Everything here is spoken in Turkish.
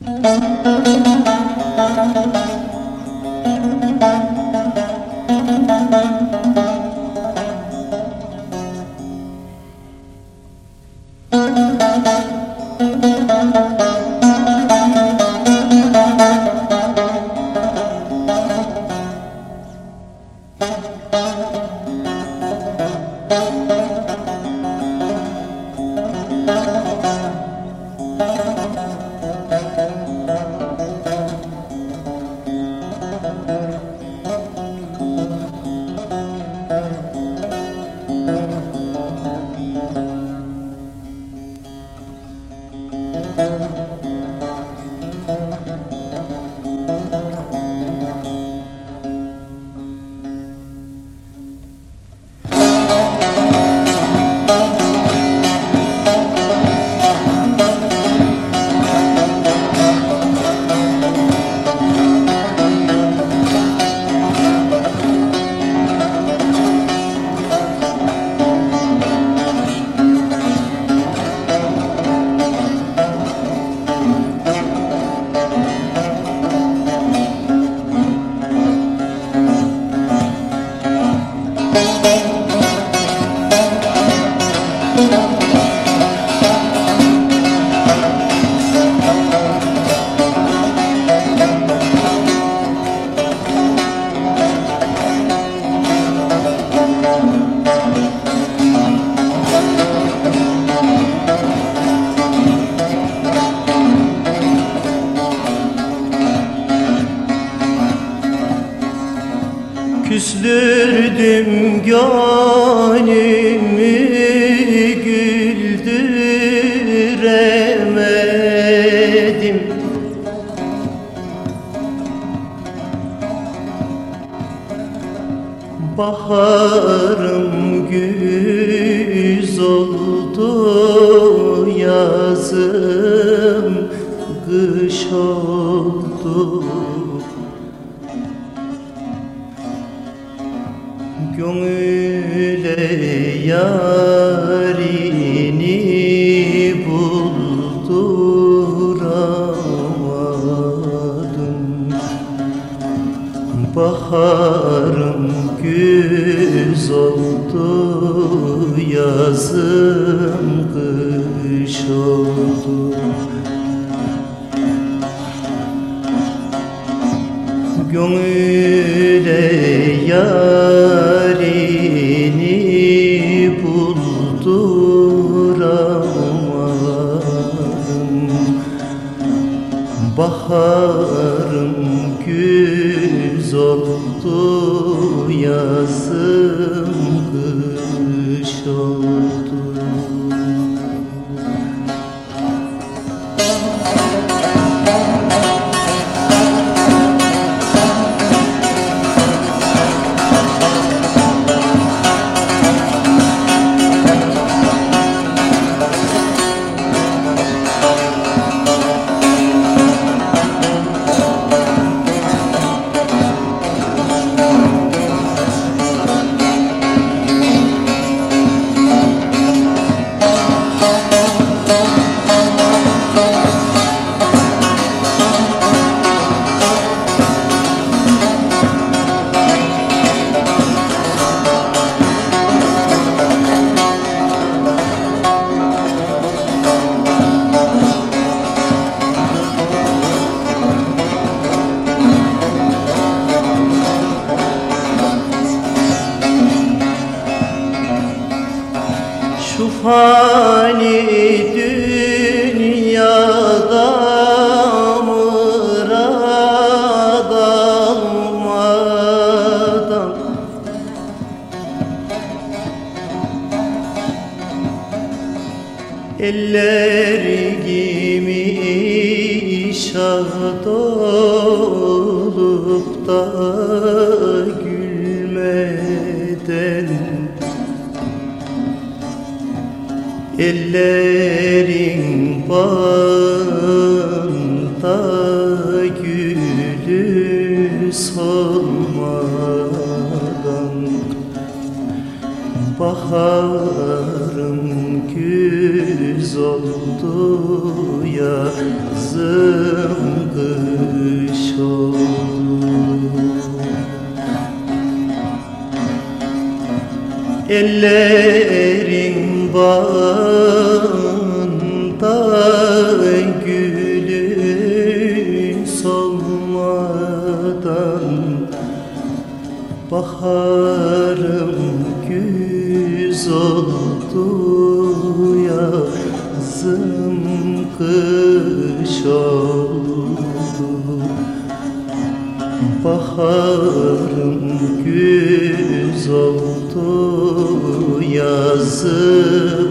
Küstürdüm gönlümü, güldüremedim. Baharım güz oldu, yazım kış oldu. Gönüle yarini bulduramadım. Baharım güz oldu, yazım kış oldu. Gönüle yarini bulduramadım. Baharım güz oldu, yazım kış oldu. Şu fani dünyada murad almadan ellerimi şad olup da gülmeden, ellerin bağında gülü solmadan, baharım güz oldu, yazım kış oldu. Ellerin bağında gülü solmadan, baharım güz oldu, yazım kış oldu. Baharım güz oldu, yazım